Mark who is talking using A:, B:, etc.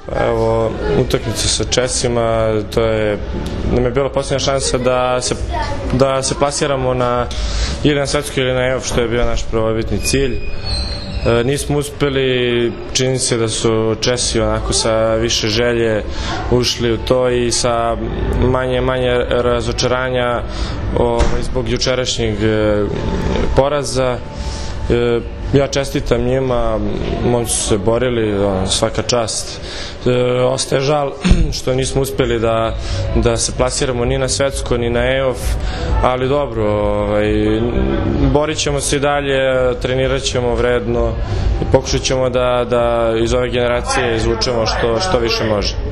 A: Evo, utakmica sa Česima, nam je bila posljednja šansa da se plasiramo ili na svetsku ili na EOF, što je bio naš prvobitni cilj. Nismo uspeli, čini se da su Česi onako sa više želje ušli u to i sa manje razočaranja zbog jučerašnjeg poraza. Ja čestitam njima, momci su se borili, svaka čast. Ostaje žal što nismo uspeli da se plasiramo ni na svetsko ni na EOF, ali dobro, borit ćemo se i dalje, trenirat ćemo vredno i pokušat ćemo da iz ove generacije izvučemo što više može.